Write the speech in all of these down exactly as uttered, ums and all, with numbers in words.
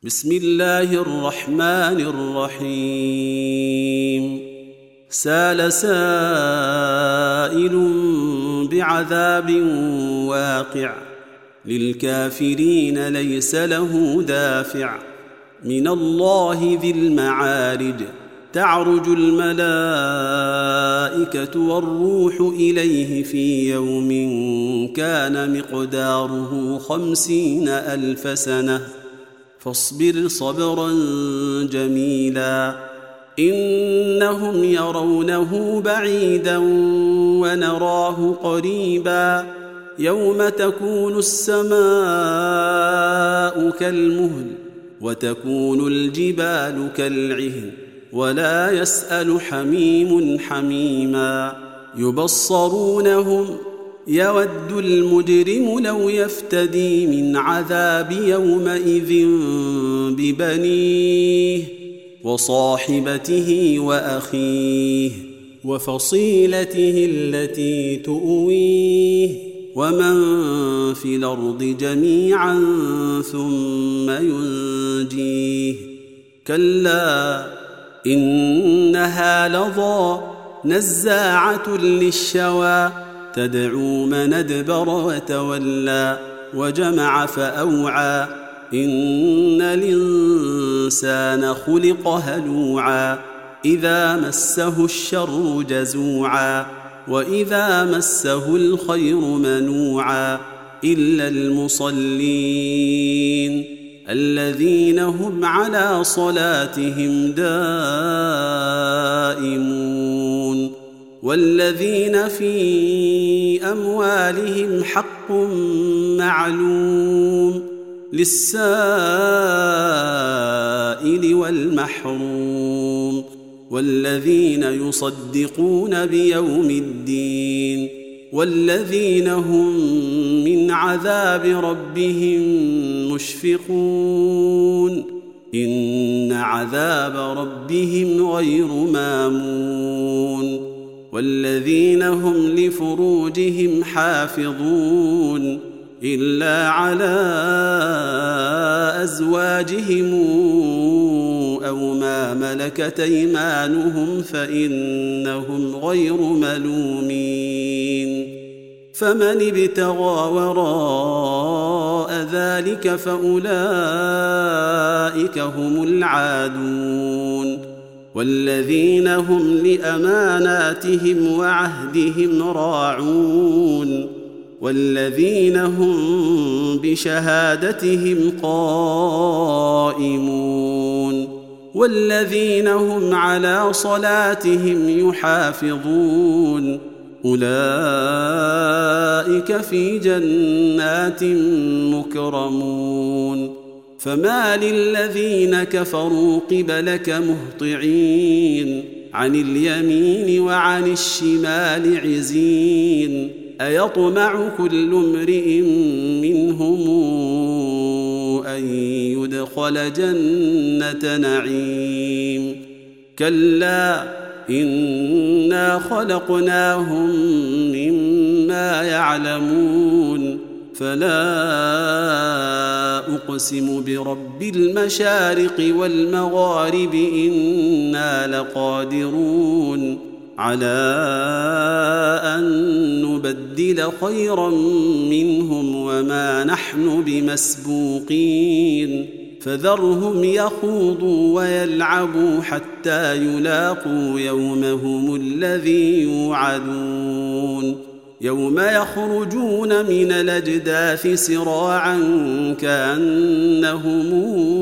بسم الله الرحمن الرحيم سال سائل بعذاب واقع للكافرين ليس له دافع من الله ذي المعارج تعرج الملائكة والروح إليه في يوم كان مقداره خمسين ألف سنة فاصبر صبرا جميلا إنهم يرونه بعيدا ونراه قريبا يوم تكون السماء كالمهل وتكون الجبال كالعهن ولا يسأل حميم حميما يبصرونهم يود المجرم لو يفتدي من عذاب يومئذ ببنيه وصاحبته وأخيه وفصيلته التي تؤويه ومن في الأرض جميعا ثم ينجيه كلا إنها لظى نزاعة للشوى تدعو من أدبر وتولى وجمع فأوعى إن الإنسان خلق هلوعا إذا مسه الشر جزوعا وإذا مسه الخير منوعا إلا المصلين الذين هم على صلاتهم دائمون والذين في أموالهم حق معلوم للسائل والمحروم والذين يصدقون بيوم الدين والذين هم من عذاب ربهم مشفقون إن عذاب ربهم غير مامون والذين هم لفروجهم حافظون إلا على أزواجهم أو ما ملكت أيمانهم فإنهم غير ملومين فمن ابتغى وراء ذلك فأولئك هم العادون والذين هم لأماناتهم وعهدهم راعون والذين هم بشهادتهم قائمون والذين هم على صلاتهم يحافظون أولئك في جنات مكرمون فما للذين كفروا قبلك مهطعين عن اليمين وعن الشمال عزين أيطمع كل امرئ منهم أن يدخل جنة نعيم كلا إنا خلقناهم مما يعلمون فلا أقسم برب المشارق والمغارب إنا لقادرون على أن نبدل خيرا منهم وما نحن بمسبوقين فذرهم يخوضوا ويلعبوا حتى يلاقوا يومهم الذي يوعدون يوم يخرجون من الأجداث سراعا كأنهم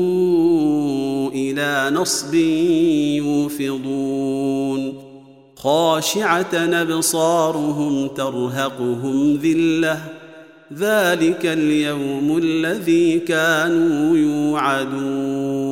إلى نصب يوفضون خاشعة أبصارهم ترهقهم ذلة ذلك اليوم الذي كانوا يوعدون